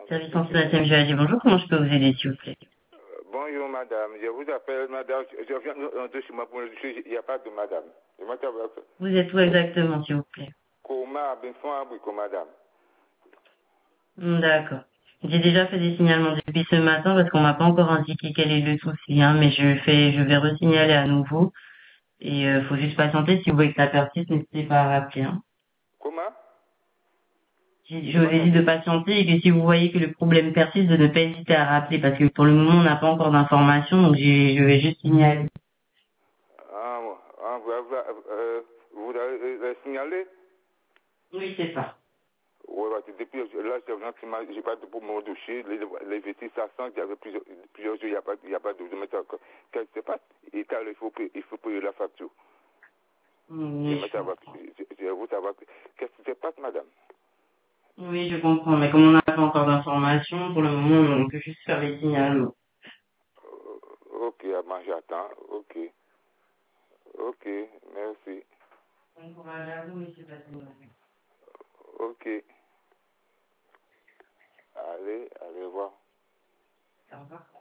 Service sensible je vais dire bonjour, comment je peux vous aider s'il vous plaît? Bonjour madame, je vous appelle madame, je viens de chez moi pour le sujet, il n'y a pas de madame. Je m'appelle Vous êtes où exactement s'il vous plaît? Koma, Benfon, Abrico madame. D'accord. J'ai déjà fait des signalements depuis ce matin parce qu'on m'a pas encore indiqué quel est le souci, hein, mais je vais resignaler à nouveau et faut juste patienter. Si vous voyez que ça persiste, n'hésitez pas à rappeler, hein. Comment? Je vous ai dit de patienter et que si vous voyez que le problème persiste, de ne pas hésiter à rappeler parce que pour le moment on n'a pas encore d'informations, donc je vais juste signaler. Ah, vous avez signalé? Oui, c'est ça. Oui, depuis là, j'ai pas de pour mon dossier, les vêtements, ça sent qu'il y avait plusieurs jours, il n'y a pas de mettre encore. Qu'est-ce qui se passe? Il faut payer la facture. Oui, je comprends. Je veux savoir, qu'est-ce qui se passe, madame? Oui, je comprends, mais comme on n'a pas encore d'informations, pour le moment, on peut juste faire les signalements. Ok, j'attends, ok. Ok, merci. Bon courage à vous, monsieur Patino. Ok, allez voir. Au revoir.